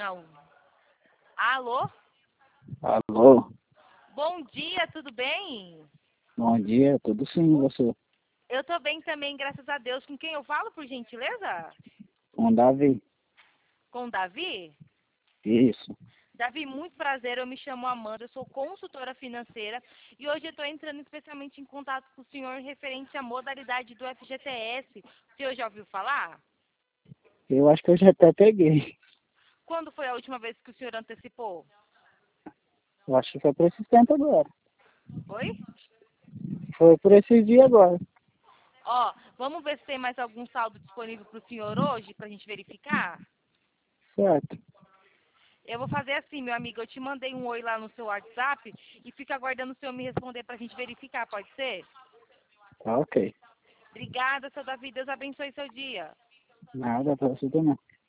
Não. Alô? Alô, Bom dia, tudo bem? bom dia, tudo sim, você? Eu tô bem também, graças a Deus. Com quem eu falo, por gentileza? Com Davi? Com o Davi? Isso. Davi, muito prazer. Eu me chamo Amanda, eu sou consultora financeira e hoje eu estou entrando especialmente em contato com o senhor referente à modalidade do FGTS. O senhor já ouviu falar? Eu acho que eu já até peguei. Quando foi a última vez que o senhor antecipou? Eu acho que foi por esses tempos agora. Oi? Foi por esses dias agora. Ó, vamos ver se tem mais algum saldo disponível para o senhor hoje, para a gente verificar? Certo. Eu vou fazer assim, meu amigo, eu te mandei um oi lá no seu WhatsApp e fico aguardando o senhor me responder para a gente verificar, pode ser? Tá ok. Obrigada, seu Davi, Deus abençoe seu dia. Nada pra você também.